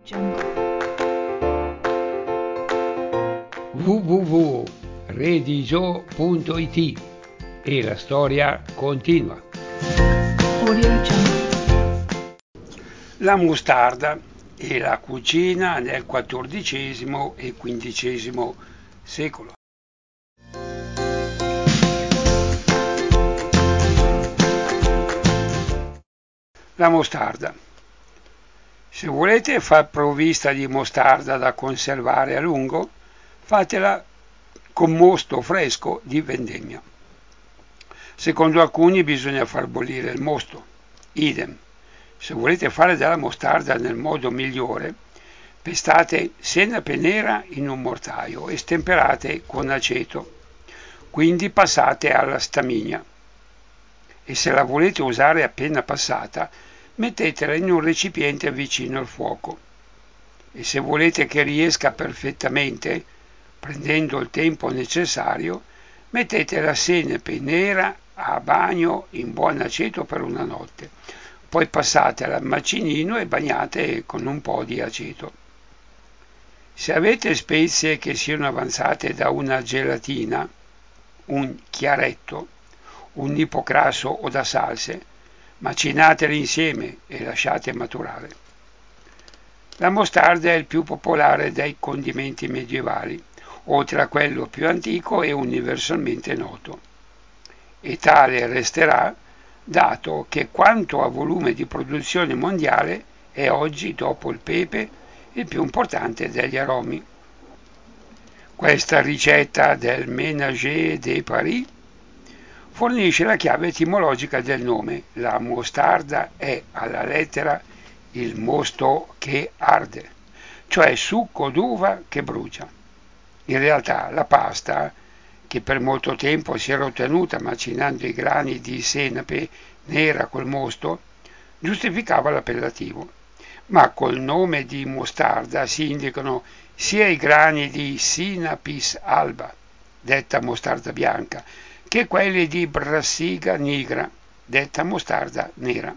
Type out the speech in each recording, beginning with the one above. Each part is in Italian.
www.redigio.it e la storia continua. La mostarda e la cucina nel XIV e XV secolo. La mostarda. Se volete far provvista di mostarda da conservare a lungo, fatela con mosto fresco di vendemmia. Secondo alcuni bisogna far bollire il mosto. Idem. Se volete fare della mostarda nel modo migliore, pestate senape nera in un mortaio e stemperate con aceto. Quindi passate alla stamigna. E se la volete usare appena passata, mettetela in un recipiente vicino al fuoco. E se volete che riesca perfettamente, prendendo il tempo necessario, mettete la senape nera a bagno in buon aceto per una notte. Poi passatela al macinino e bagnate con un po' di aceto. Se avete spezie che siano avanzate da una gelatina, un chiaretto, un ipocrasso o da salse, macinatele insieme e lasciate maturare. La mostarda è il più popolare dei condimenti medievali, oltre a quello più antico e universalmente noto. E tale resterà, dato che quanto a volume di produzione mondiale è oggi, dopo il pepe, il più importante degli aromi. Questa ricetta del Ménager de Paris fornisce la chiave etimologica del nome. La mostarda è alla lettera il mosto che arde, cioè succo d'uva che brucia. In realtà la pasta, che per molto tempo si era ottenuta macinando i grani di senape nera col mosto, giustificava l'appellativo, ma col nome di mostarda si indicano sia i grani di Sinapis alba, detta mostarda bianca, che quelli di Brassica nigra, detta mostarda nera.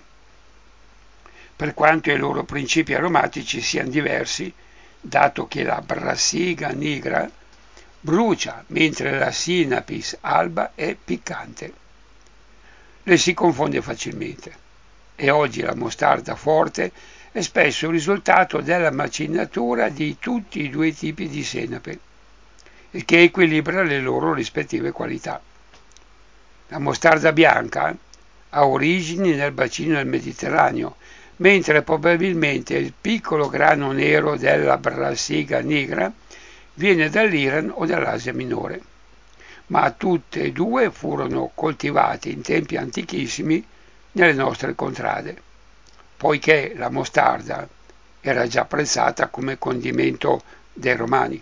Per quanto i loro principi aromatici siano diversi, dato che la Brassica nigra brucia mentre la Sinapis alba è piccante. Le si confonde facilmente e oggi la mostarda forte è spesso il risultato della macinatura di tutti i due tipi di senape, il che equilibra le loro rispettive qualità. La mostarda bianca ha origini nel bacino del Mediterraneo, mentre probabilmente il piccolo grano nero della Brassica nigra viene dall'Iran o dall'Asia minore, ma tutte e due furono coltivate in tempi antichissimi nelle nostre contrade, poiché la mostarda era già apprezzata come condimento dei Romani.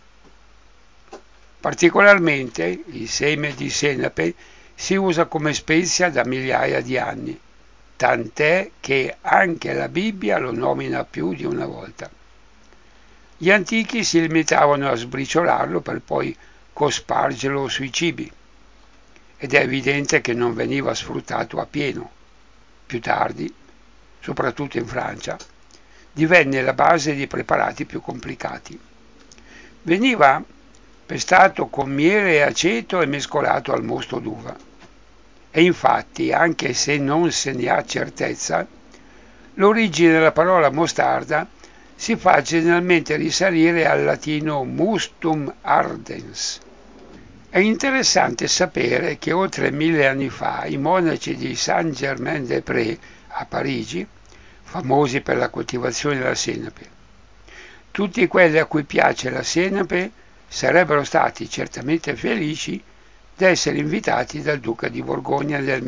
Particolarmente il seme di senape si usa come spezia da migliaia di anni, tant'è che anche la Bibbia lo nomina più di una volta. Gli antichi si limitavano a sbriciolarlo per poi cospargerlo sui cibi, ed è evidente che non veniva sfruttato appieno. Più tardi, soprattutto in Francia, divenne la base di preparati più complicati. Veniva pestato con miele e aceto e mescolato al mosto d'uva. E infatti, anche se non se ne ha certezza, l'origine della parola mostarda si fa generalmente risalire al latino mustum ardens. È interessante sapere che oltre 1000 anni fa i monaci di Saint-Germain-des-Prés a Parigi, famosi per la coltivazione della senape, tutti quelli a cui piace la senape sarebbero stati certamente felici di essere invitati dal duca di Borgogna nel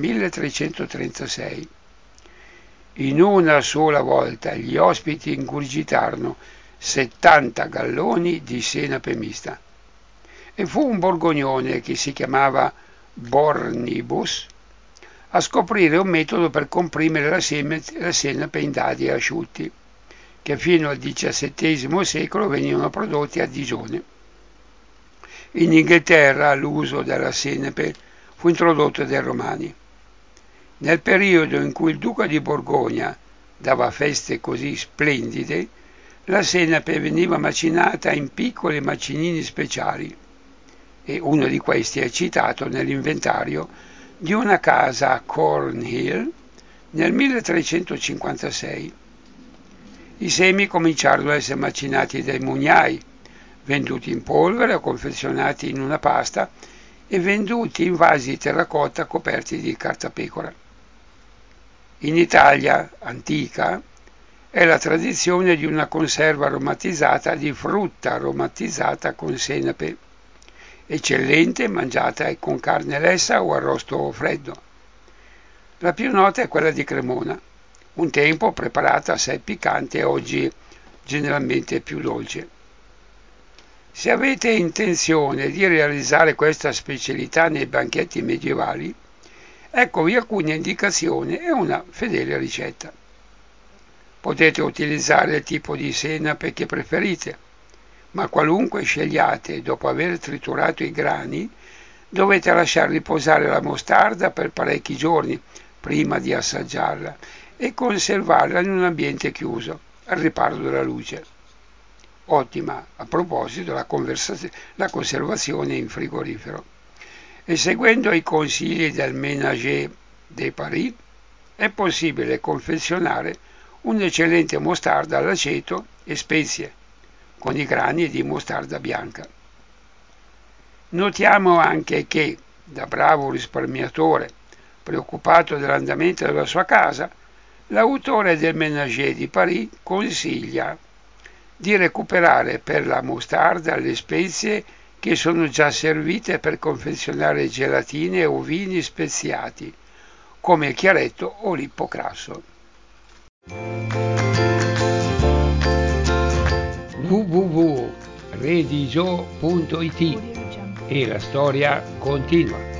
1336. In una sola volta gli ospiti ingurgitarono 70 galloni di senape mista. E fu un borgognone che si chiamava Bornibus a scoprire un metodo per comprimere la senape in dadi asciutti, che fino al XVII secolo venivano prodotti a Digione. In Inghilterra l'uso della senape fu introdotto dai Romani. Nel periodo in cui il duca di Borgogna dava feste così splendide, la senape veniva macinata in piccoli macinini speciali e uno di questi è citato nell'inventario di una casa a Cornhill nel 1356. I semi cominciarono ad essere macinati dai mugnai, venduti in polvere o confezionati in una pasta e venduti in vasi di terracotta coperti di cartapecora. In Italia antica è la tradizione di una conserva aromatizzata di frutta aromatizzata con senape, eccellente mangiata con carne lessa o arrosto freddo. La più nota è quella di Cremona, un tempo preparata assai piccante e oggi generalmente più dolce. Se avete intenzione di realizzare questa specialità nei banchetti medievali, eccovi alcune indicazioni e una fedele ricetta. Potete utilizzare il tipo di senape che preferite, ma qualunque scegliate dopo aver triturato i grani, dovete lasciar riposare la mostarda per parecchi giorni prima di assaggiarla e conservarla in un ambiente chiuso, al riparo dalla luce. Ottima, a proposito, la conservazione in frigorifero. E seguendo i consigli del Ménager de Paris, è possibile confezionare un'eccellente mostarda all'aceto e spezie, con i grani di mostarda bianca. Notiamo anche che, da bravo risparmiatore, preoccupato dell'andamento della sua casa, l'autore del Ménager di Paris consiglia di recuperare per la mostarda le spezie che sono già servite per confezionare gelatine o vini speziati, come il chiaretto o l'ippocrasso. www.redigio.it e la storia continua.